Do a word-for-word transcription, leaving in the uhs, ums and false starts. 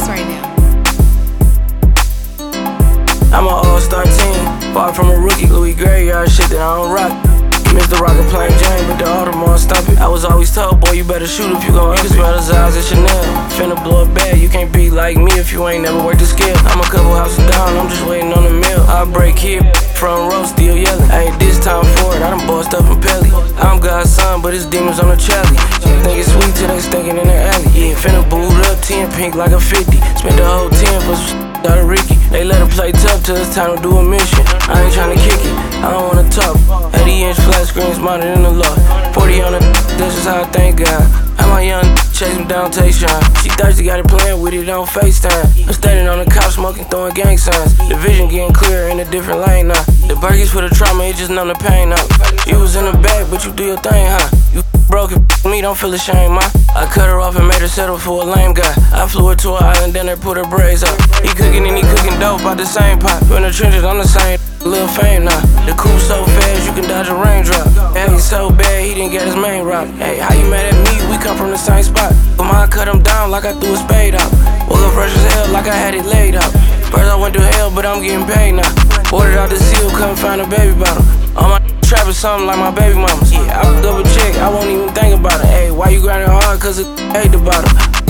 tracks right now. I'm an all-star team, far from a rookie, Louis Graveyard shit that I don't rock. Mister Rocket playing Jane, but the Audemars stop it. I was always told, boy, you better shoot if you gon' You can smell his eyes at Chanel. Finna blow it bad, you can't be like me if you ain't never worked the skill. I'm a couple houses down, I'm just waiting on the meal. I break here, front row, still yelling. Ain't this time for it, I done bossed up from Pelly. I'm God's son, but his demons on the Charlie. Think it's sweet till they stinking in the alley. Yeah, finna boot up, ten pink like a fifty. Spent the whole ten for some shit out of Ricky. They let him play tough till it's time to do a mission. I ain't tryna kick it, I don't wanna talk. eighty inch flat screen smarter than the law. forty on the this is how I thank God. How my young chase him down Tayshawn. She thirsty, got it playing with it on FaceTime. I'm standing on the couch smoking, throwing gang signs. The vision getting clearer in a different lane now. The burgers for the trauma, it just numb the pain out. You was in the bag, but you do your thing, huh? You broke it, me, don't feel ashamed, ma. I cut her off and made her settle for a lame guy. I flew her to an island, then they put her braids up. He cooking and he cooking dope out the same pot. You in the trenches, I'm the same. Little fame now. The coupe so fast, you can dodge a raindrop. And he's so bad, he didn't get his main route. Hey, how you mad at me? We come from the same spot. But mine cut him down like I threw a spade out. Woke up fresh as hell like I had it laid out. First I went to hell, but I'm getting paid now. Ordered out the seal, couldn't find a baby bottle. All my trap is something like my baby mamas. Yeah, I double check, I won't even think about it. Hey, why you grinding hard? Cause it hate the bottle.